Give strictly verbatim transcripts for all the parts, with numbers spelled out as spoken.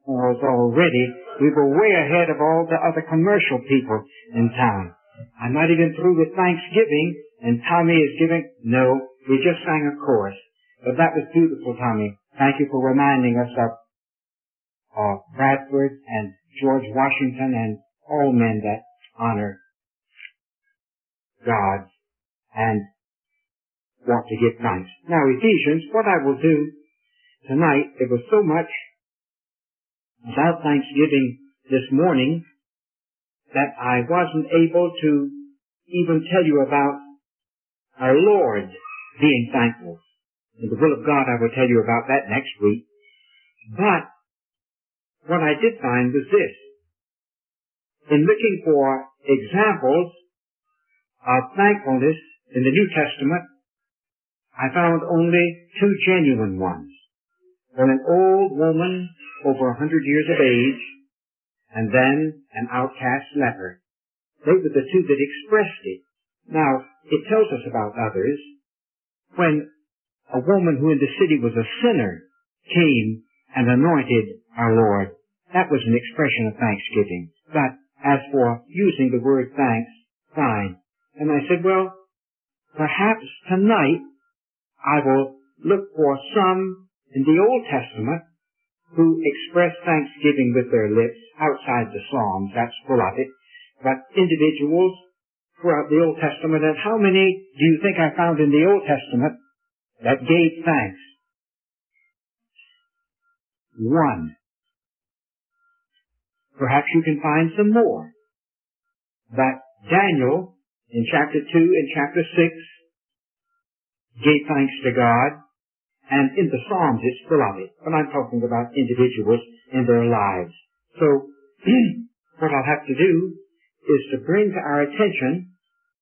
was already, we were way ahead of all the other commercial people in town. I'm not even through with Thanksgiving, and Tommy is giving, no, we just sang a chorus. But that was beautiful, Tommy. Thank you for reminding us of uh, Bradford and George Washington and all men that honor God and want to give thanks. Now, Ephesians, what I will do tonight, it was so much about Thanksgiving this morning that I wasn't able to even tell you about our Lord being thankful. In the will of God, I will tell you about that next week. But what I did find was this. In looking for examples of thankfulness in the New Testament, I found only two genuine ones. When an old woman over a hundred years of age, and then an outcast leper. They were the two that expressed it. Now, it tells us about others. When a woman who in the city was a sinner came and anointed our Lord, that was an expression of thanksgiving. But as for using the word thanks, fine. And I said, well, perhaps tonight I will look for some in the Old Testament who express thanksgiving with their lips outside the Psalms. That's full of it. But individuals throughout the Old Testament, and how many do you think I found in the Old Testament that gave thanks? One. Perhaps you can find some more. But Daniel, in chapter two and chapter six, gave thanks to God. And in the Psalms, it's full of it. But I'm talking about individuals in their lives. So, what I'll have to do is to bring to our attention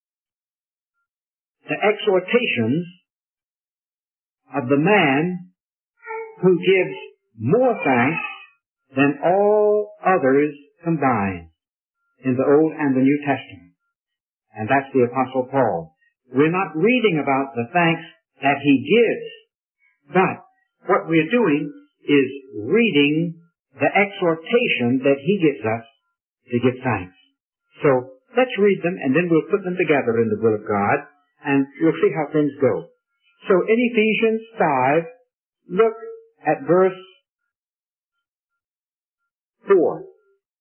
the exhortations of the man who gives more thanks than all others combined in the Old and the New Testament. And that's the Apostle Paul. We're not reading about the thanks that he gives. But what we're doing is reading the exhortation that he gives us to give thanks. So let's read them, and then we'll put them together in the will of God, and we'll see how things go. So in Ephesians five, look at verse four.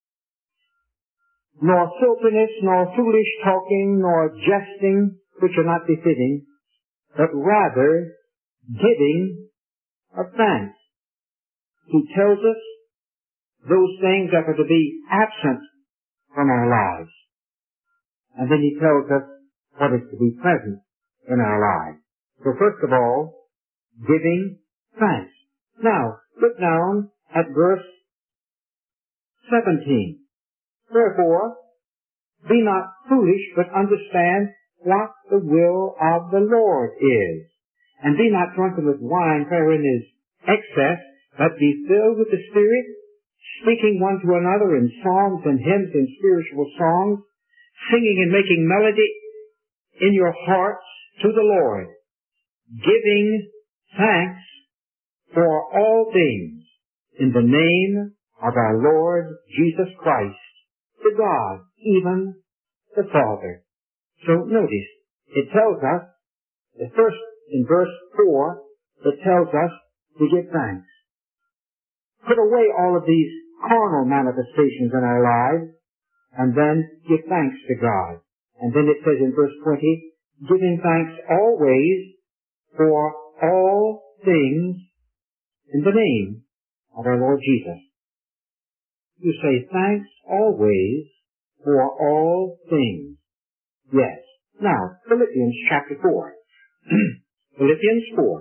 Nor filthiness, nor foolish talking, nor jesting, which are not befitting, but rather giving of thanks. He tells us those things that are to be absent from our lives. And then he tells us what is to be present in our lives. So first of all, giving thanks. Now, look down at verse seventeen. Therefore, be not foolish, but understand what the will of the Lord is. And be not drunken with wine wherein is excess, but be filled with the Spirit, speaking one to another in psalms and hymns and spiritual songs, singing and making melody in your hearts to the Lord, giving thanks for all things in the name of our Lord Jesus Christ, to God, even the Father. So notice, it tells us, the first in verse four, it tells us to give thanks. Put away all of these carnal manifestations in our lives, and then give thanks to God. And then it says in verse twenty, giving thanks always for all things in the name of our Lord Jesus. You say thanks always for all things. Yes. Now, Philippians chapter four. Philippians four.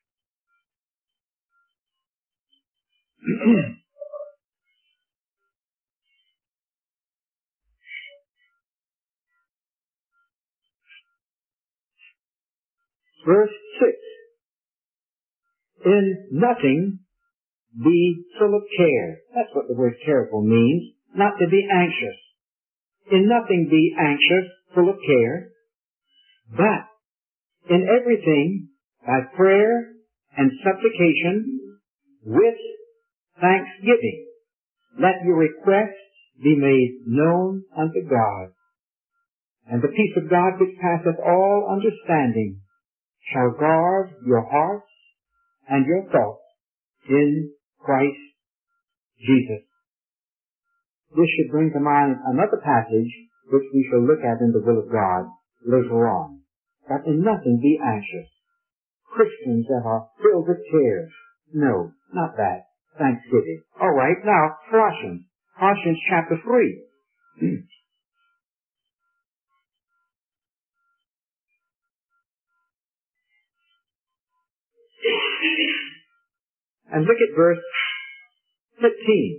Verse six. In nothing be full of care. That's what the word careful means. Not to be anxious. In nothing be anxious, full of care, but in everything by prayer and supplication with thanksgiving. let your requests be made known unto God. And the peace of God which passeth all understanding shall guard your hearts and your thoughts in Christ Jesus. This should bring to mind another passage which we shall look at in the will of God later on. That in nothing be anxious. Christians that are filled with cares. No, not that. Thanksgiving. All right, now Colossians. Colossians chapter three. And look at verse fifteen.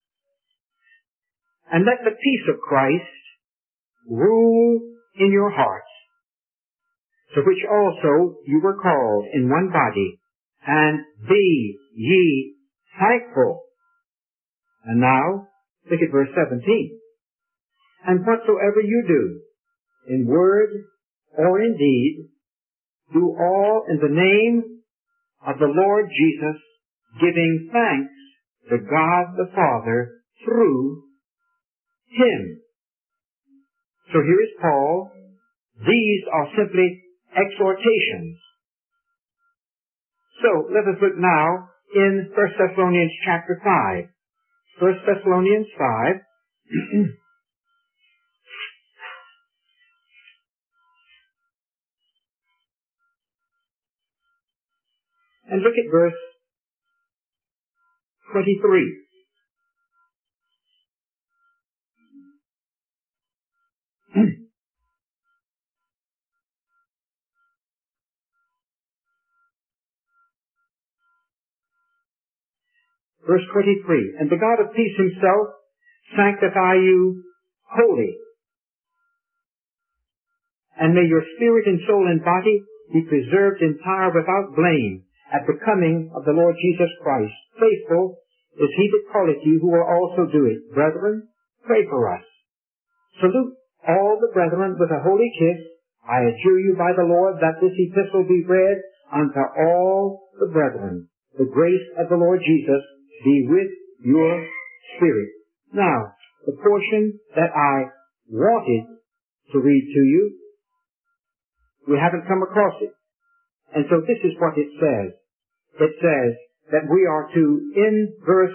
And let the peace of Christ rule in your hearts, to which also you were called in one body, and be ye thankful. And now, look at verse seventeen. And whatsoever you do, in word or in deed, do all in the name of the Lord Jesus, giving thanks to God the Father through Him. So here is Paul. These are simply exhortations. So let us look now in First Thessalonians chapter five. First Thessalonians five. And look at verse twenty-three. Verse twenty-three. And the God of peace himself sanctify you wholly. And may your spirit and soul and body be preserved entire without blame at the coming of the Lord Jesus Christ. Faithful is he that calleth you, who will also do it. Brethren, pray for us. Salute all the brethren with a holy kiss. I adjure you by the Lord that this epistle be read unto all the brethren. The grace of the Lord Jesus be with your spirit. Now, the portion that I wanted to read to you, we haven't come across it. And so this is what it says. It says that we are to, in verse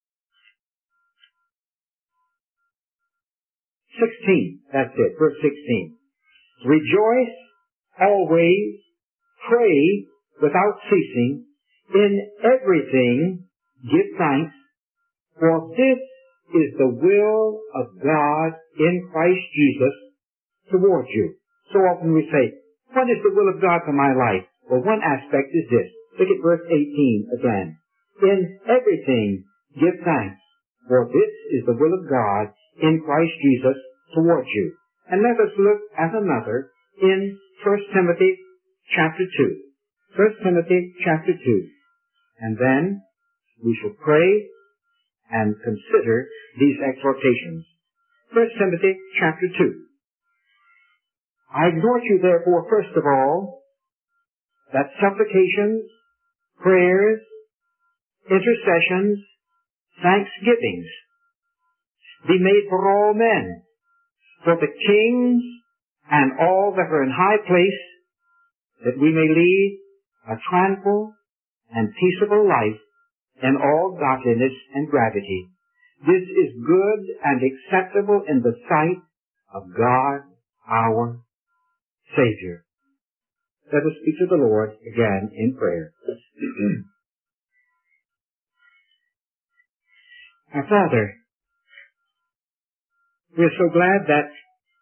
sixteen, that's it, verse sixteen. Rejoice always, pray without ceasing, in everything give thanks, for this is the will of God in Christ Jesus towards you. So often we say, what is the will of God for my life? Well, one aspect is this. Look at verse eighteen again. In everything give thanks, for this is the will of God in Christ Jesus towards you. And let us look at another in First Timothy chapter two. First Timothy chapter two. And then we shall pray and consider these exhortations. First Timothy chapter two. I exhort you therefore, first of all, that supplications, prayers, intercessions, thanksgivings be made for all men, for the kings and all that are in high place, that we may lead a tranquil and peaceable life in all godliness and gravity. This is good and acceptable in the sight of God our Savior. Let us speak to the Lord again in prayer. Our Father, we are so glad that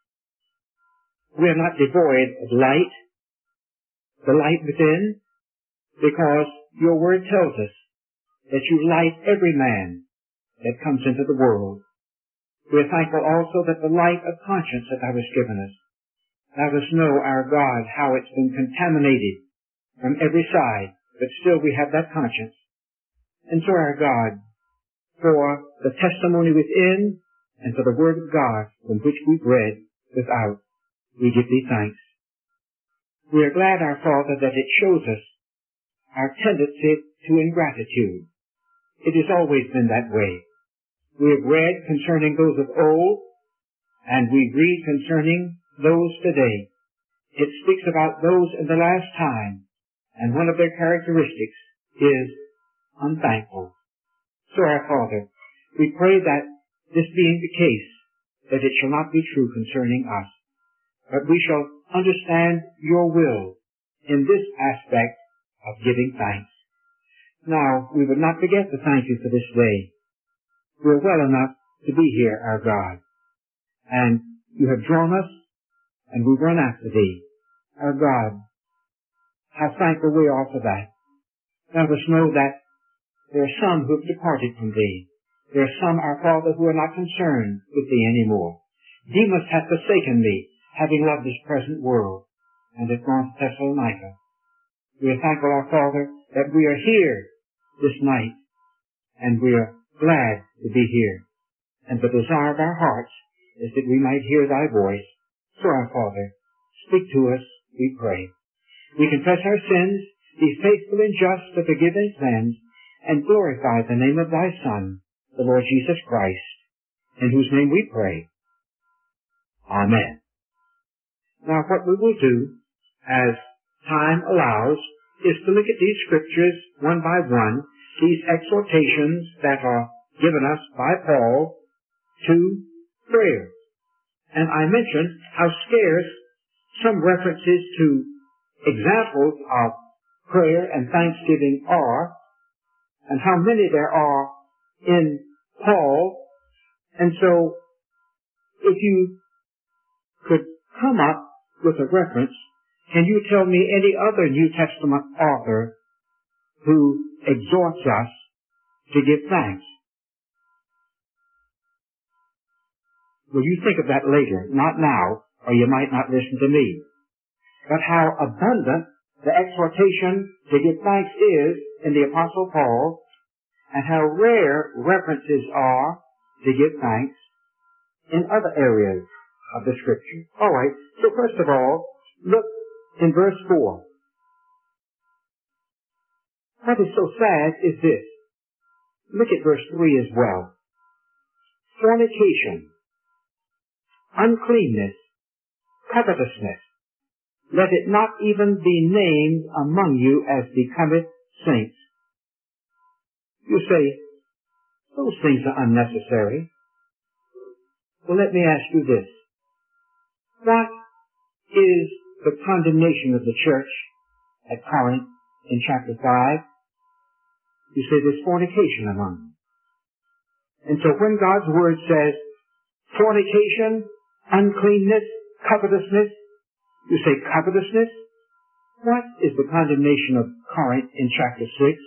we are not devoid of light, the light within, because your word tells us that you light every man that comes into the world. We are thankful also that the light of conscience that thou hast given us. Let us know, our God, how it's been contaminated from every side, but still we have that conscience. And so, our God, for the testimony within and for the Word of God from which we've read without, we give thee thanks. We are glad, our Father, that it shows us our tendency to ingratitude. It has always been that way. We have read concerning those of old, and we read concerning those today. It speaks about those in the last time, and one of their characteristics is unthankful. So, our Father, we pray that this being the case, that it shall not be true concerning us, but we shall understand your will in this aspect of giving thanks. Now, we would not forget to thank you for this day. We are well enough to be here, our God, and you have drawn us, and we run after thee. Our God, how thankful we are for that. Let us know that there are some who have departed from thee. There are some, our Father, who are not concerned with thee any more. Demas hath forsaken thee, having loved this present world, and hath gone to Thessalonica. We are thankful, our Father, that we are here this night, and we are glad to be here. And the desire of our hearts is that we might hear thy voice. So, our Father, speak to us, we pray. We confess our sins, be faithful and just to forgive our sins, and glorify the name of thy Son, the Lord Jesus Christ, in whose name we pray. Amen. Now, what we will do, as time allows, is to look at these scriptures one by one, these exhortations that are given us by Paul to prayer. And I mentioned how scarce some references to examples of prayer and thanksgiving are, and how many there are in Paul. And so, if you could come up with a reference, can you tell me any other New Testament author who exhorts us to give thanks? Well, you think of that later, not now, or you might not listen to me. But how abundant the exhortation to give thanks is in the Apostle Paul, and how rare references are to give thanks in other areas of the Scripture. All right, so first of all, look in verse four. What is so sad is this. Look at verse three as well. Fornication, uncleanness, covetousness, let it not even be named among you as becometh saints. You say, those things are unnecessary. Well, let me ask you this. What is the condemnation of the church at Corinth in chapter five? You say there's fornication among them. And so when God's word says fornication, uncleanness, covetousness, you say covetousness? What is the condemnation of Corinth in chapter six?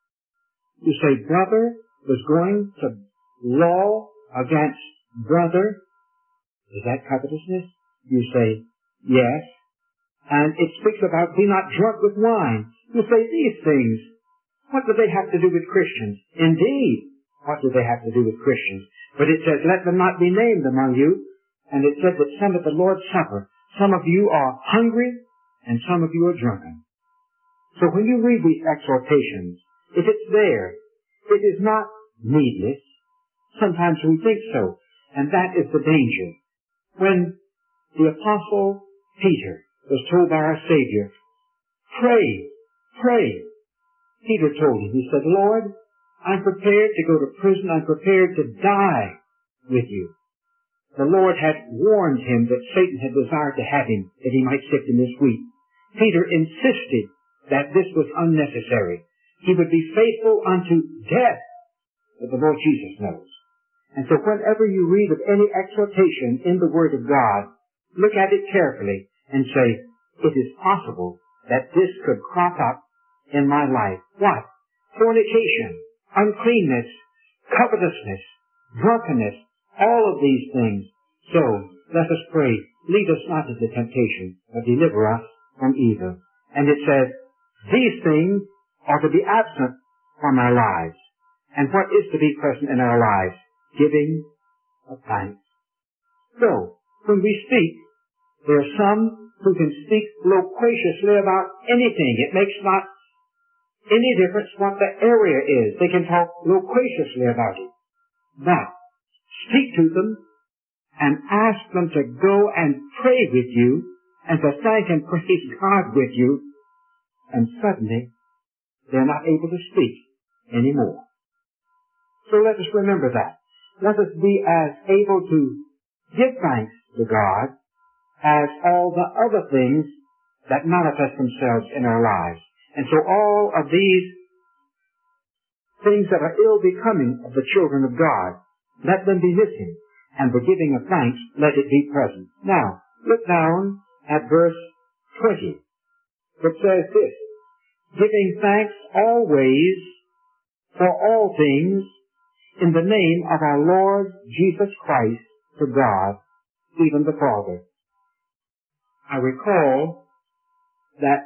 You say brother was going to law against brother. Is that covetousness? You say yes. And it speaks about be not drunk with wine. You say these things, what do they have to do with Christians? Indeed, what do they have to do with Christians? But it says, let them not be named among you. And it said that some at the Lord's Supper, some of you are hungry and some of you are drunken. So when you read these exhortations, if it's there, it is not needless. Sometimes we think so, and that is the danger. When the Apostle Peter was told by our Savior, pray, pray, Peter told him, he said, Lord, I'm prepared to go to prison, I'm prepared to die with you. The Lord had warned him that Satan had desired to have him, that he might sift him as wheat. Peter insisted that this was unnecessary. He would be faithful unto death, that the Lord Jesus knows. And so whenever you read of any exhortation in the Word of God, look at it carefully and say, it is possible that this could crop up in my life. What? Fornication, uncleanness, covetousness, drunkenness, all of these things. So, let us pray, lead us not into temptation, but deliver us from evil. And it says, these things are to be absent from our lives. And what is to be present in our lives? Giving of thanks. So, when we speak, there are some who can speak loquaciously about anything. It makes not any difference what the area is. They can talk loquaciously about it. But speak to them, and ask them to go and pray with you, and to thank and praise God with you, and suddenly they're not able to speak anymore. So let us remember that. Let us be as able to give thanks to God as all the other things that manifest themselves in our lives. And so all of these things that are ill-becoming of the children of God, let them be missing, and the giving of thanks, let it be present. Now, look down at verse twenty. It says this, giving thanks always for all things in the name of our Lord Jesus Christ to God, even the Father. I recall that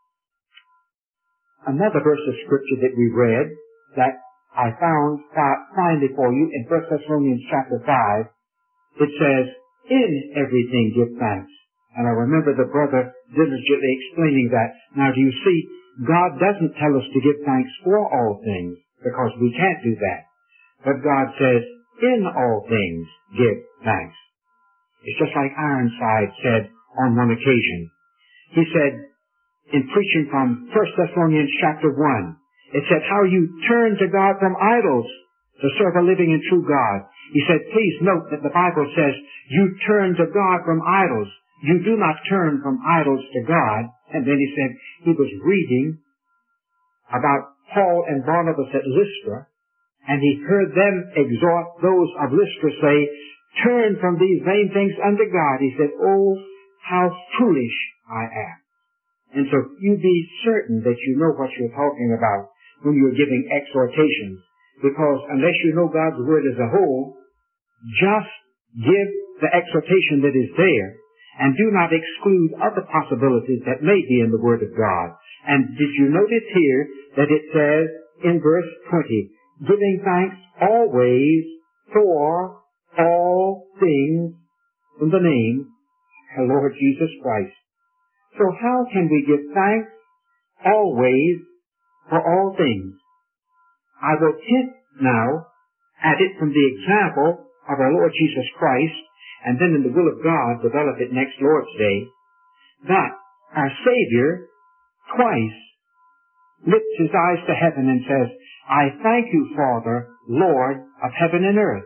another verse of Scripture that we read that I found finally for you in First Thessalonians chapter five, it says, in everything give thanks. And I remember the brother diligently explaining that. Now do you see, God doesn't tell us to give thanks for all things, because we can't do that. But God says, in all things give thanks. It's just like Ironside said on one occasion. He said, in preaching from First Thessalonians chapter one, it said how you turn to God from idols to serve a living and true God. He said, please note that the Bible says you turn to God from idols. You do not turn from idols to God. And then he said he was reading about Paul and Barnabas at Lystra, and he heard them exhort those of Lystra say, turn from these vain things unto God. He said, oh, how foolish I am. And so you be certain that you know what you're talking about when you're giving exhortations, because unless you know God's Word as a whole, just give the exhortation that is there, and do not exclude other possibilities that may be in the Word of God. And did you notice here that it says in verse twenty, giving thanks always for all things in the name of the Lord Jesus Christ. So how can we give thanks always for all things? I will hint now at it from the example of our Lord Jesus Christ, and then in the will of God develop it next Lord's Day, that our Savior twice lifts his eyes to heaven and says, I thank you, Father, Lord of heaven and earth.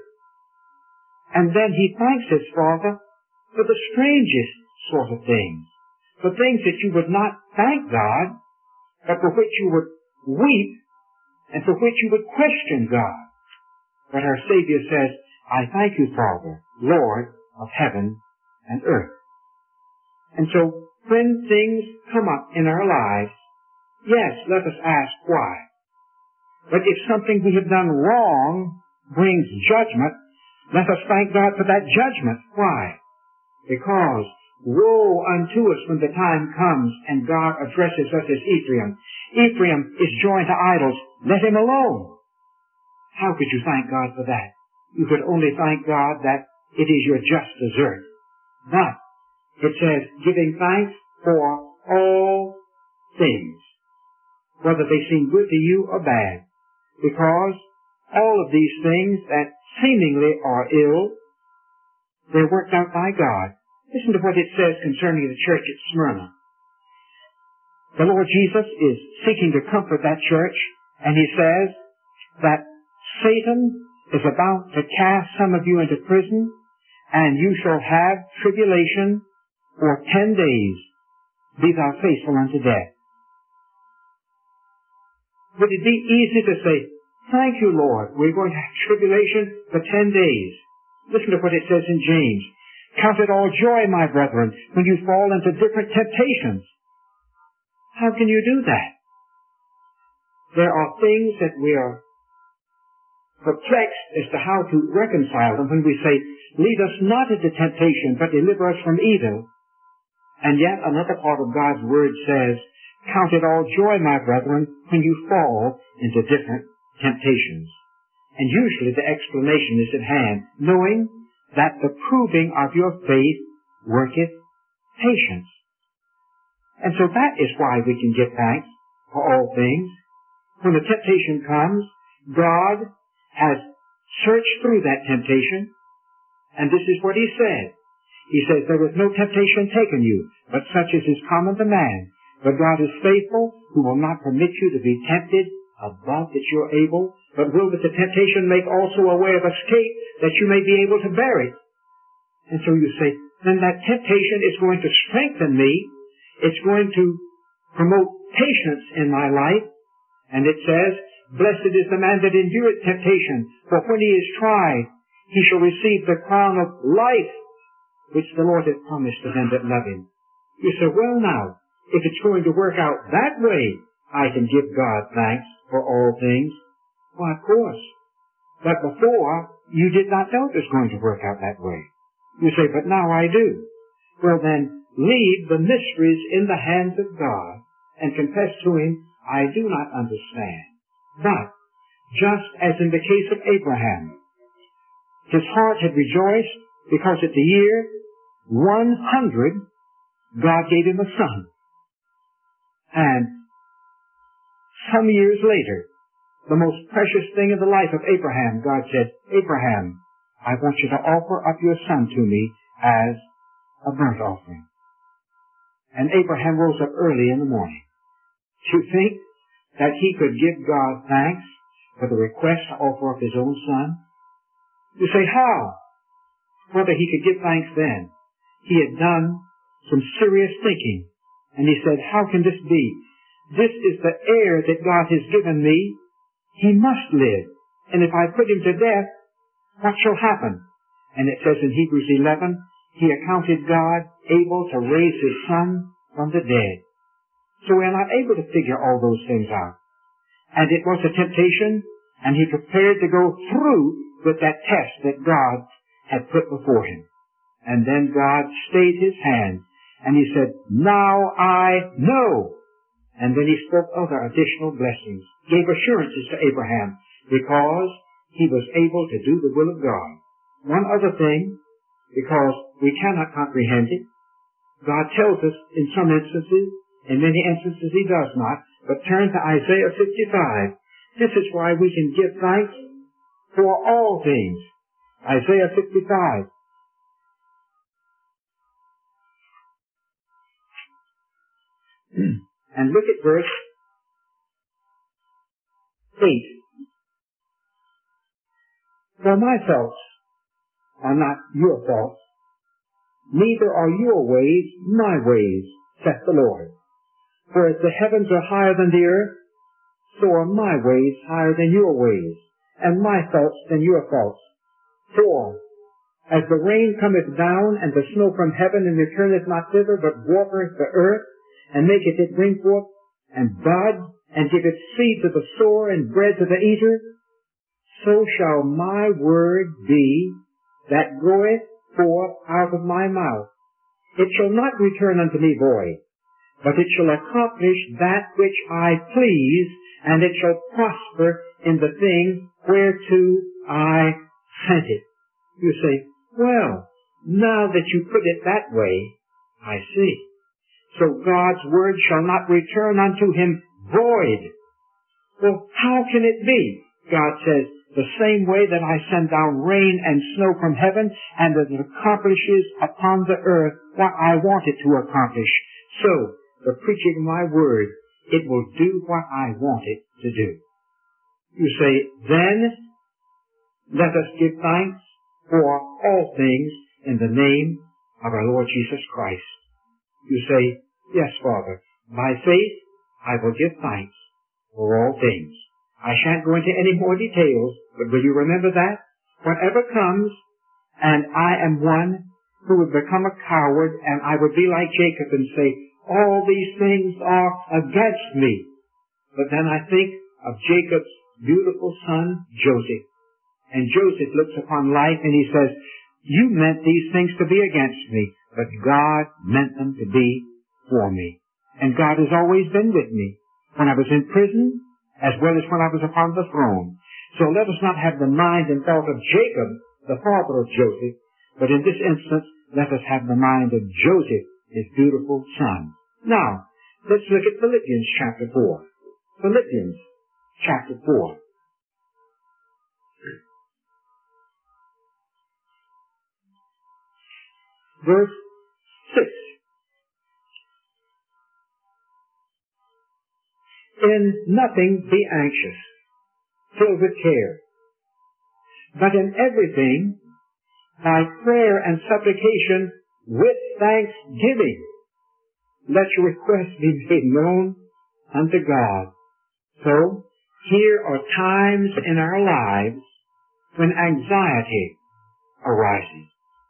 And then he thanks his Father for the strangest sort of things, for things that you would not thank God, but for which you would weep and for which you would question God. But our Savior says, I thank you, Father, Lord of heaven and earth. And so when things come up in our lives, yes, let us ask why. But if something we have done wrong brings judgment, let us thank God for that judgment. Why? Because woe unto us when the time comes and God addresses us as Ephraim. Ephraim is joined to idols. Let him alone. How could you thank God for that? You could only thank God that it is your just desert. But it says, giving thanks for all things, whether they seem good to you or bad, because all of these things that seemingly are ill, they're worked out by God. Listen to what it says concerning the church at Smyrna. The Lord Jesus is seeking to comfort that church, and he says that Satan is about to cast some of you into prison, and you shall have tribulation for ten days. Be thou faithful unto death. Would it be easy to say, thank you, Lord, we're going to have tribulation for ten days? Listen to what it says in James. Count it all joy, my brethren, when you fall into different temptations. How can you do that? There are things that we are perplexed as to how to reconcile them when we say, lead us not into temptation, but deliver us from evil. And yet another part of God's Word says, count it all joy, my brethren, when you fall into different temptations. And usually the explanation is at hand, knowing that the proving of your faith worketh patience. And so that is why we can give thanks for all things. When the temptation comes, God has searched through that temptation, and this is what he said. He says, there was no temptation taken you, but such as is common to man. But God is faithful, who will not permit you to be tempted above that you're able, but will with the temptation make also a way of escape, that you may be able to bear it. And so you say, then that temptation is going to strengthen me. It's going to promote patience in my life. And it says, blessed is the man that endureth temptation, for when he is tried, he shall receive the crown of life, which the Lord hath promised to them that love him. You say, well now, if it's going to work out that way, I can give God thanks for all things. Why, of course. But before, you did not know it was going to work out that way. You say, but now I do. Well then, leave the mysteries in the hands of God and confess to him, I do not understand. But, just as in the case of Abraham, his heart had rejoiced because at the year one hundred, God gave him a son. And some years later, the most precious thing in the life of Abraham, God said, Abraham, I want you to offer up your son to me as a burnt offering. And Abraham rose up early in the morning. Do you think that he could give God thanks for the request to offer up his own son? You say, how? Whether he could give thanks then. He had done some serious thinking. And he said, how can this be? This is the heir that God has given me. He must live. And if I put him to death, what shall happen? And it says in Hebrews eleven, he accounted God able to raise his son from the dead. So we're not able to figure all those things out. And it was a temptation, and he prepared to go through with that test that God had put before him. And then God stayed his hand, and he said, now I know. And then he spoke other additional blessings, gave assurances to Abraham, because he was able to do the will of God. One other thing, because we cannot comprehend it, God tells us in some instances, in many instances he does not, but turn to Isaiah fifty-five. This is why we can give thanks for all things. Isaiah fifty-five. And look at verse eight. For my thoughts are not your thoughts, neither are your ways my ways, saith the Lord. For as the heavens are higher than the earth, so are my ways higher than your ways, and my thoughts than your thoughts. For as the rain cometh down, and the snow from heaven, and returneth not thither, but watereth the earth, and maketh it bring forth, and bud, and giveth seed to the sower, and bread to the eater, so shall my word be that goeth forth out of my mouth. It shall not return unto me void, but it shall accomplish that which I please, and it shall prosper in the thing whereto I sent it. You say, well, now that you put it that way, I see. So God's word shall not return unto him void. Well, how can it be? God says, the same way that I send down rain and snow from heaven, and that it accomplishes upon the earth what I want it to accomplish. So, the preaching of my word, it will do what I want it to do. You say, then, let us give thanks for all things in the name of our Lord Jesus Christ. You say, yes, Father, by faith I will give thanks for all things. I shan't go into any more details, but will you remember that? Whatever comes, and I am one who would become a coward, and I would be like Jacob and say, all these things are against me. But then I think of Jacob's beautiful son, Joseph. And Joseph looks upon life and he says, you meant these things to be against me, but God meant them to be for me. And God has always been with me. When I was in prison, as well as when I was upon the throne. So let us not have the mind and thought of Jacob, the father of Joseph, but in this instance, let us have the mind of Joseph, his beautiful son. Now, let's look at Philippians chapter four. Philippians chapter four. verse six. In nothing be anxious, filled with care, but in everything, by prayer and supplication, with thanksgiving, let your requests be made known unto God. So, here are times in our lives when anxiety arises.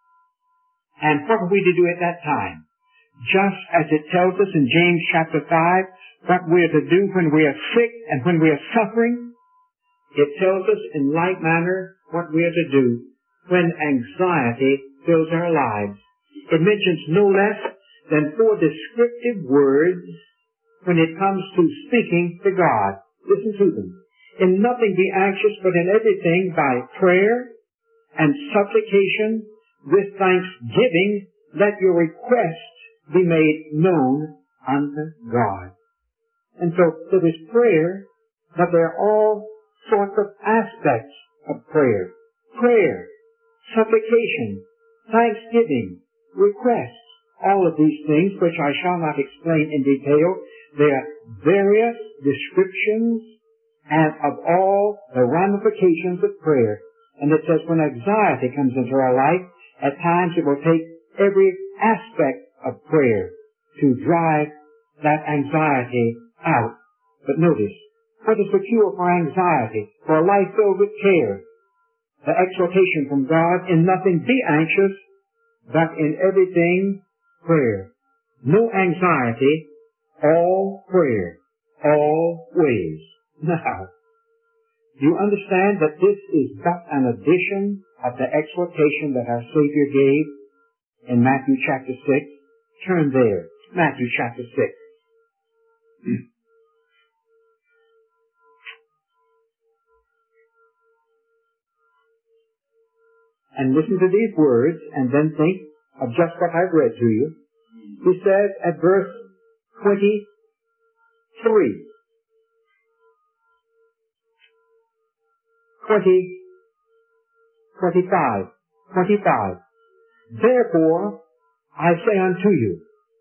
And what are we to do at that time? Just as it tells us in James chapter five, what we are to do when we are sick and when we are suffering, it tells us in like manner what we are to do when anxiety fills our lives. It mentions no less than four descriptive words when it comes to speaking to God. Listen to them. In nothing be anxious, but in everything by prayer and supplication with thanksgiving, let your requests be made known unto God. And so there is prayer, but there are all sorts of aspects of prayer. Prayer, supplication, thanksgiving, requests, all of these things, which I shall not explain in detail. They are various descriptions and of all the ramifications of prayer. And it says when anxiety comes into our life, at times it will take every aspect of prayer to drive that anxiety out. But notice, what is the cure for anxiety? For a life filled with care. The exhortation from God, in nothing be anxious, but in everything prayer. No anxiety, all prayer, always. Now, do you understand that this is but an addition of the exhortation that our Savior gave in Matthew chapter six? Turn there. Matthew chapter six. And listen to these words and then think of just what I've read to you. He says at verse twenty-three, twenty, twenty-five, twenty-five. Therefore, I say unto you,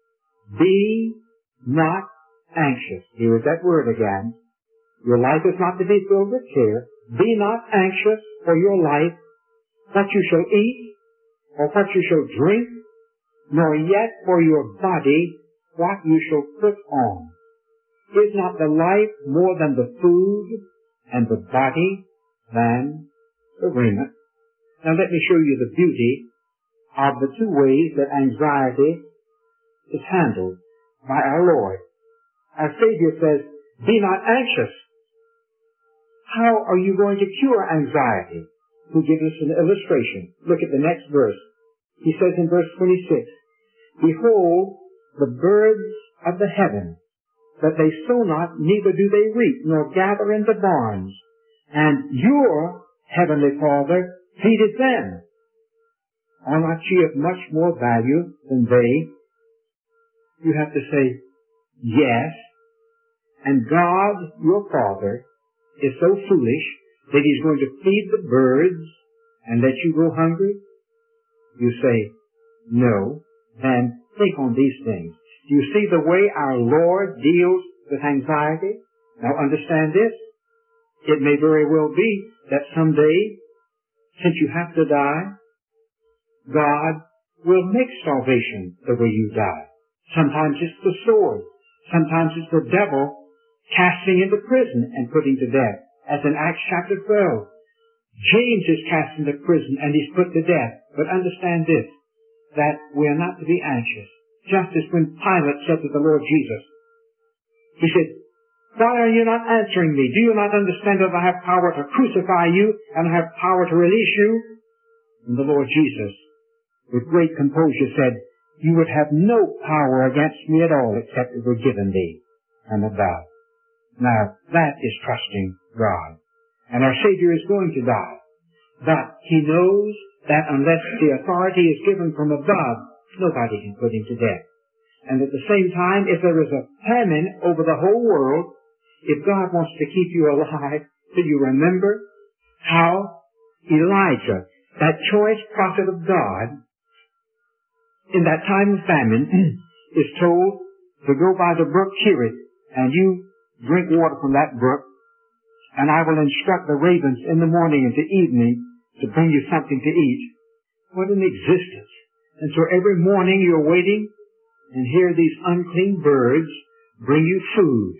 be not anxious. Here is that word again. Your life is not to be filled with care. Be not anxious for your life, what you shall eat, or what you shall drink, nor yet for your body, what you shall put on. Is not the life more than the food, and the body than the raiment? Now let me show you the beauty of the two ways that anxiety is handled by our Lord. Our Savior says, be not anxious. How are you going to cure anxiety? He gives us an illustration. Look at the next verse. He says in verse twenty-six, behold, the birds of the heaven, that they sow not, neither do they reap, nor gather into barns, and your heavenly Father feedeth them. Are not ye of much more value than they? You have to say, yes. And God, your Father, is so foolish that He's going to feed the birds and let you go hungry? You say, no. Then think on these things. Do you see the way our Lord deals with anxiety? Now understand this. It may very well be that someday, since you have to die, God will make salvation the way you die. Sometimes it's the sword. Sometimes it's the devil casting into prison and putting to death. As in Acts chapter twelve, James is cast into prison and he's put to death. But understand this, that we are not to be anxious. Just as when Pilate said to the Lord Jesus, he said, why are you not answering me? Do you not understand that I have power to crucify you and I have power to release you? And the Lord Jesus, with great composure, said, you would have no power against me at all except it were given thee from above. Now, that is trusting God. And our Savior is going to die. But He knows that unless the authority is given from above, nobody can put Him to death. And at the same time, if there is a famine over the whole world, if God wants to keep you alive, do you remember how Elijah, that choice prophet of God, in that time of famine, is told to go by the brook Cherith, and you drink water from that brook, and I will instruct the ravens in the morning and the evening to bring you something to eat. What an existence. And so every morning you're waiting, and here these unclean birds bring you food.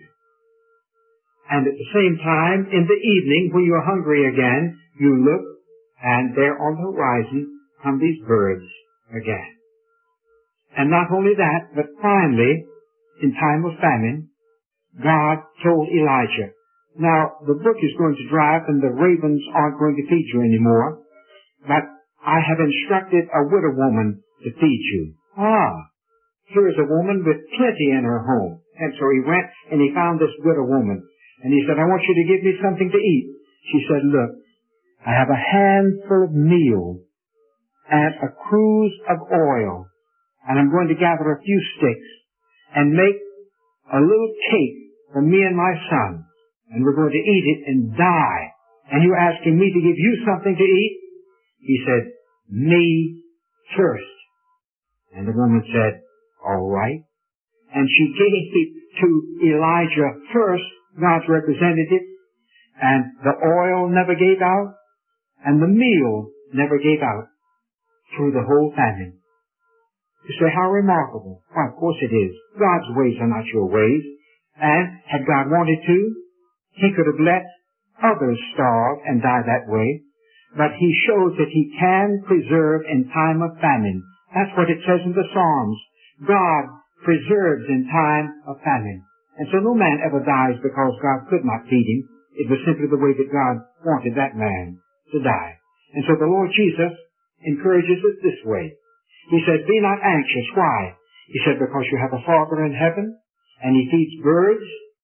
And at the same time, in the evening, when you're hungry again, you look, and there on the horizon come these birds again. And not only that, but finally, in time of famine, God told Elijah, now the brook is going to dry up and the ravens aren't going to feed you anymore, but I have instructed a widow woman to feed you. Ah, here is a woman with plenty in her home. And so he went and he found this widow woman. And he said, I want you to give me something to eat. She said, look, I have a handful of meal and a cruse of oil, and I'm going to gather a few sticks and make a little cake for me and my son, and we're going to eat it and die. And you're asking me to give you something to eat? He said, me first. And the woman said, all right. And she gave to Elijah first, God's representative, and the oil never gave out, and the meal never gave out through the whole famine. You say, how remarkable. Well, of course it is. God's ways are not your ways. And had God wanted to, He could have let others starve and die that way. But He shows that He can preserve in time of famine. That's what it says in the Psalms. God preserves in time of famine. And so no man ever dies because God could not feed him. It was simply the way that God wanted that man to die. And so the Lord Jesus encourages us this way. He said, be not anxious. Why? He said, because you have a Father in heaven, and He feeds birds,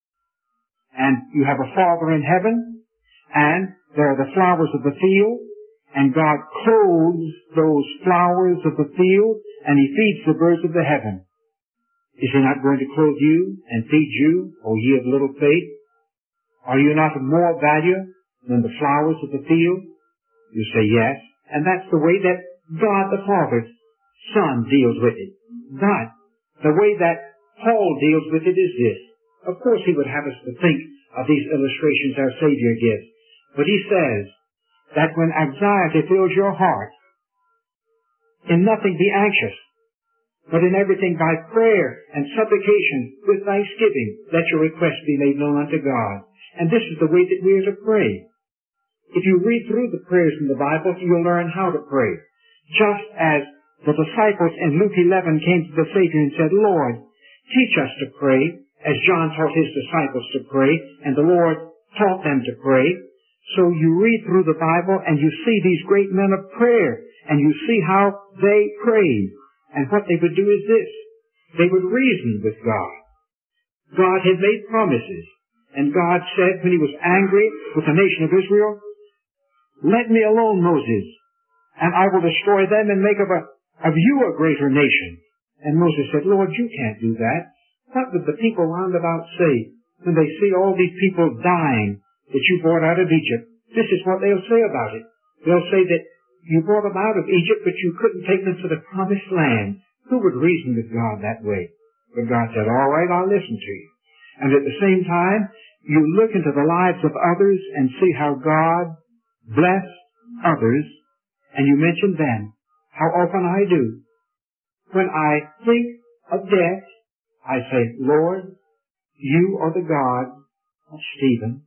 and you have a Father in heaven, and there are the flowers of the field, and God clothes those flowers of the field, and He feeds the birds of the heaven. Is He not going to clothe you and feed you, O ye of little faith? Are you not of more value than the flowers of the field? You say yes. And that's the way that God the Father's Son deals with it. But the way that Paul deals with it is this. Of course He would have us to think of these illustrations our Savior gives. But he says that when anxiety fills your heart, in nothing be anxious, but in everything by prayer and supplication with thanksgiving, let your requests be made known unto God. And this is the way that we are to pray. If you read through the prayers in the Bible, you'll learn how to pray. Just as the disciples in Luke eleven came to the Savior and said, Lord, teach us to pray, as John taught his disciples to pray, and the Lord taught them to pray. So you read through the Bible and you see these great men of prayer, and you see how they prayed. And what they would do is this. They would reason with God. God had made promises. And God said when He was angry with the nation of Israel, let me alone, Moses, and I will destroy them and make of, a, of you a greater nation. And Moses said, Lord, you can't do that. What would the people round about say when they see all these people dying that you brought out of Egypt? This is what they'll say about it. They'll say that you brought them out of Egypt, but you couldn't take them to the promised land. Who would reason with God that way? But God said, all right, I'll listen to you. And at the same time, you look into the lives of others and see how God blessed others, and you mention them. How often I do. When I think of death, I say, Lord, you are the God of Stephen.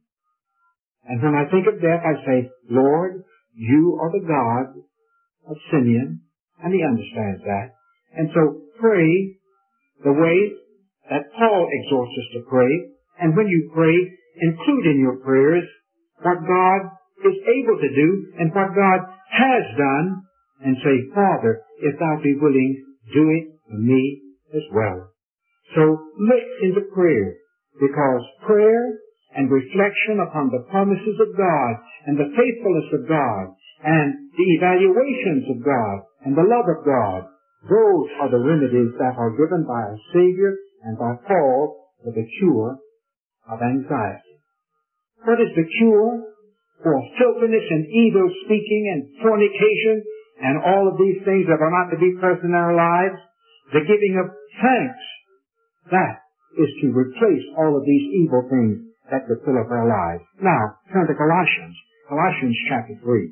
And when I think of death, I say, Lord, you are the God of Simeon. And he understands that. And so pray the way that Paul exhorts us to pray. And when you pray, include in your prayers what God is able to do and what God has done. And say, Father, if thou be willing, do it for me as well. So look into prayer, because prayer and reflection upon the promises of God and the faithfulness of God and the evaluations of God and the love of God, those are the remedies that are given by our Savior and by Paul for the cure of anxiety. What is the cure for filthiness and evil speaking and fornication and all of these things that are not to be present in our lives? the giving of thanks. That is to replace all of these evil things that could fill up our lives. Now, turn to Colossians. Colossians chapter three.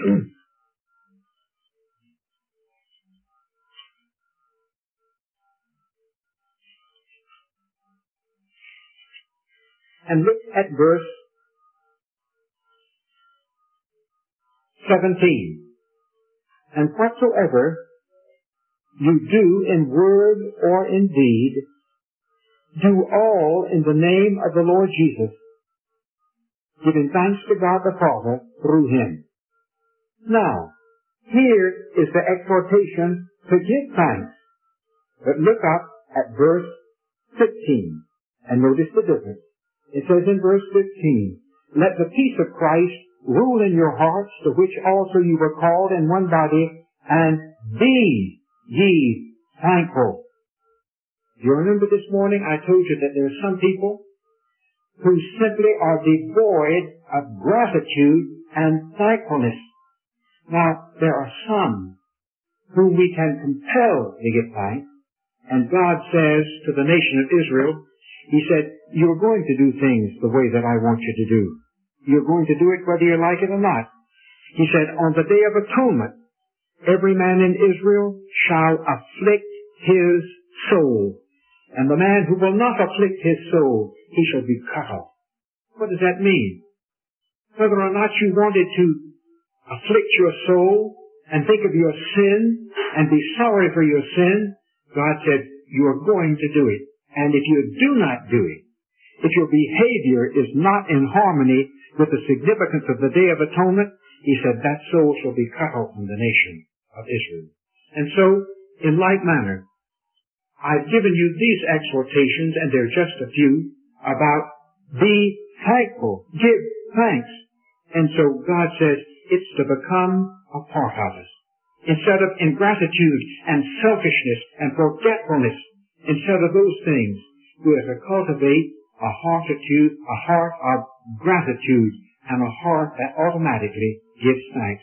And look at verse seventeen. And whatsoever you do in word or in deed, do all in the name of the Lord Jesus, giving thanks to God the Father through Him. Now, here is the exhortation to give thanks. But look up at verse fifteen and notice the difference. It says in verse fifteen, let the peace of Christ rule in your hearts, to which also you were called in one body, and be ye thankful. Do you remember this morning I told you that there are some people who simply are devoid of gratitude and thankfulness. Now, there are some whom we can compel to give thanks, and God says to the nation of Israel, He said, you're going to do things the way that I want you to do. You're going to do it whether you like it or not. He said, on the Day of Atonement, every man in Israel shall afflict his soul. And the man who will not afflict his soul, he shall be cut off. What does that mean? Whether or not you wanted to afflict your soul and think of your sin and be sorry for your sin, God said, you are going to do it. And if you do not do it, if your behavior is not in harmony with the significance of the Day of Atonement, He said that soul shall be cut off from the nation of Israel. And so, in like manner, I've given you these exhortations, and they're just a few, about be thankful, give thanks. And so God says it's to become a part of us. Instead of ingratitude and selfishness and forgetfulness, instead of those things, we are to cultivate a heartitude, a heart of gratitude, and a heart that automatically gives thanks.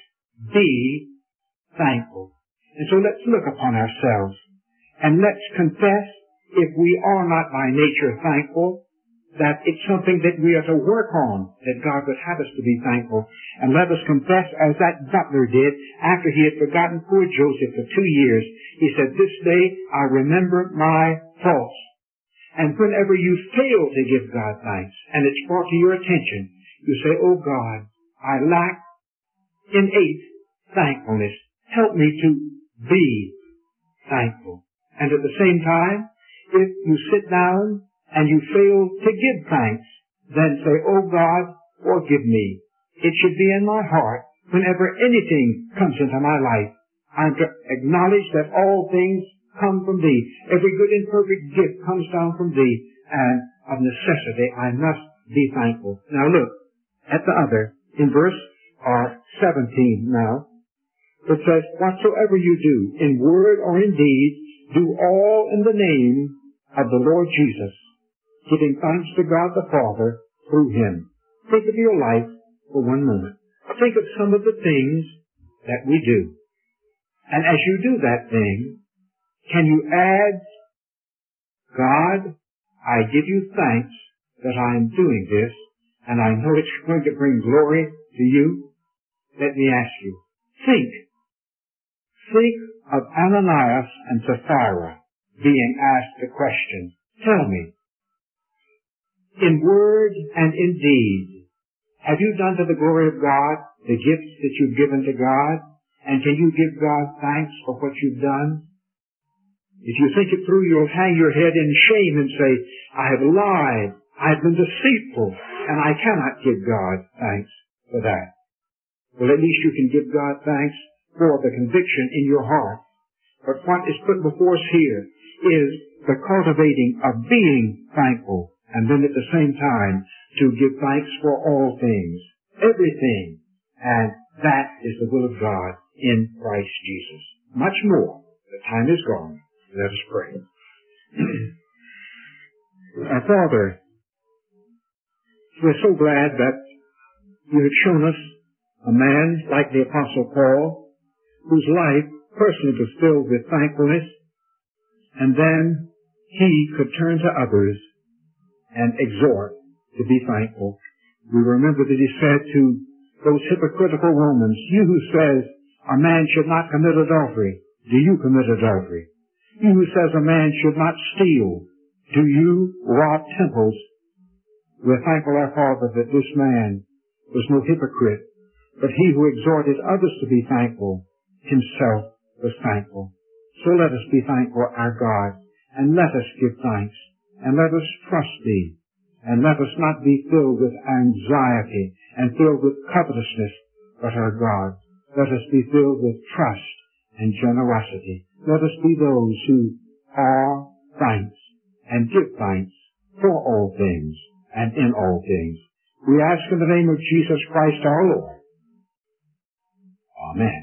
Be thankful. And so let's look upon ourselves, and let's confess, if we are not by nature thankful, that it's something that we are to work on, that God would have us to be thankful. And let us confess, as that butler did, after he had forgotten poor Joseph for two years, he said, this day I remember my faults. And whenever you fail to give God thanks, and it's brought to your attention, you say, oh God, I lack innate thankfulness. Help me to be thankful. And at the same time, if you sit down and you fail to give thanks, then say, oh God, forgive me. It should be in my heart, whenever anything comes into my life, I'm to acknowledge that all things come from Thee. Every good and perfect gift comes down from Thee, and of necessity I must be thankful. Now look at the other, in verse uh, seventeen now. It says, whatsoever you do, in word or in deed, do all in the name of the Lord Jesus, giving thanks to God the Father through Him. Think of your life for one moment. Think of some of the things that we do. And as you do that thing, can you add, God, I give you thanks that I am doing this, and I know it's going to bring glory to you? Let me ask you, think. Think of Ananias and Sapphira being asked the question, tell me, in word and in deed, have you done to the glory of God the gifts that you've given to God? And can you give God thanks for what you've done? If you think it through, you'll hang your head in shame and say, I have lied, I have been deceitful, and I cannot give God thanks for that. Well, at least you can give God thanks for the conviction in your heart. But what is put before us here is the cultivating of being thankful, and then at the same time to give thanks for all things, everything, and that is the will of God in Christ Jesus. Much more. The time is gone. Let us pray. Our Father, we're so glad that you have shown us a man like the Apostle Paul, whose life personally was filled with thankfulness, and then he could turn to others and exhort to be thankful. We remember that he said to those hypocritical Romans, you who says a man should not commit adultery, do you commit adultery? You who says a man should not steal, do you rob temples? We're thankful, our Father, that this man was no hypocrite, but he who exhorted others to be thankful himself was thankful. So let us be thankful, our God, and let us give thanks, and let us trust thee, and let us not be filled with anxiety and filled with covetousness, but our God, let us be filled with trust and generosity. Let us be those who are thanks and give thanks for all things and in all things. We ask in the name of Jesus Christ our Lord. Amen.